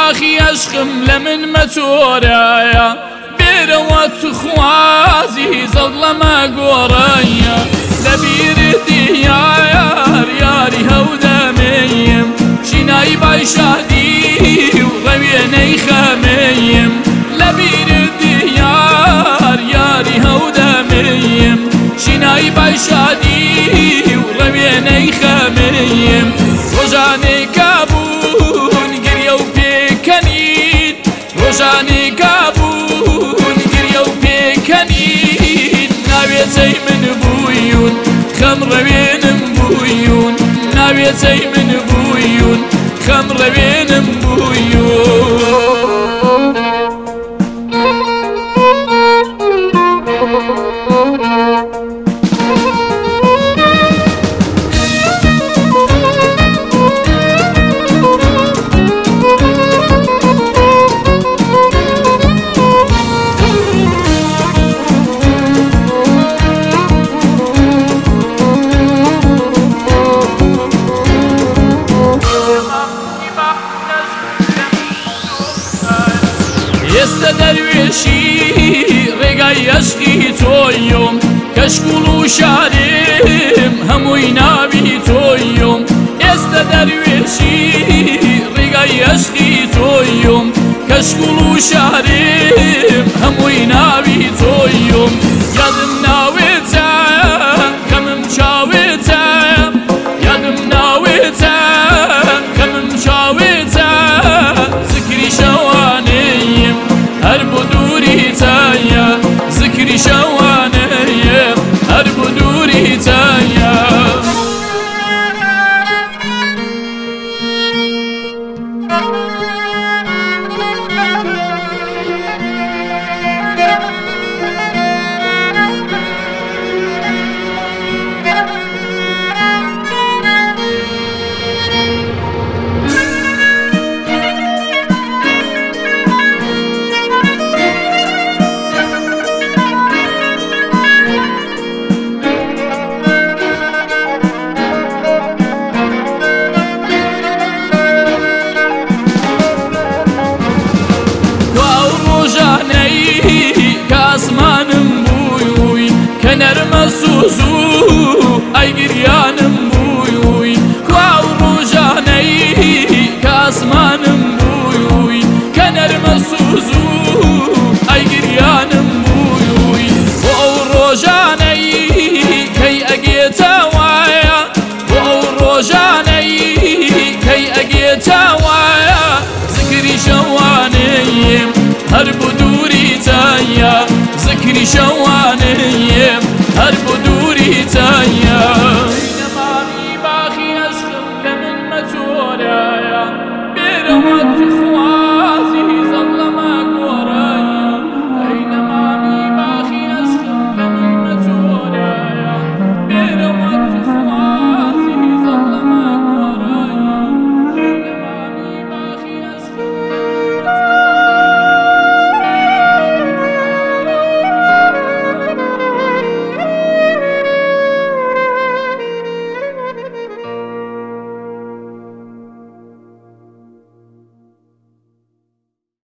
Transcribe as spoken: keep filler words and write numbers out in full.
باخی عشقم لمن متورا بيروت خوازي ظلمة قوريا لبير ديار ياري هودميم شناي باي شادي وغويني خميم لبير ديار ياري هودميم شناي باي شادي وغويني خميم وجاني كابون قريو بيكنين وجاني كابون قريو بيكنين ناويتي من بويون خمر بين بويون ناويتي من بويون خمر بين بويون ئێستا دەروێشی ڕێگای عەشقی تۆیۆم کەشکوڵ و شارێم هەمووی ناوی تۆیۆم ئێستا دەروێشی ڕێگای عەشقی تۆیۆم کەشکوڵ و شارێم هەمووی ناوی تۆیۆم یادم ناوێتە کەمم چاوێتە یادم ناوێتە کەمم چاوێتە زکری شەوانەیە هەر بۆ دووری تایە زکری شەوانەیە هەر بۆ دووری تایە کاسمانم بووی کە نەرمە سوز و ئەیگریانم بووی کوا و ڕۆژانەی کاسمانم بووی کە نەرمە سوز و ئەیگریانم بووی بۆ ئەو ڕۆژانەی کەی ئەگێتە وایە بۆ ئەو ڕۆژانەی کەی ئەگێتە وایە زکری شەوانەیەم هەر بۆ دووری تایە زکری شەوانەیەم هەر بۆ دووری تایە نەمامی باخی عەشقم لە من مەتۆرە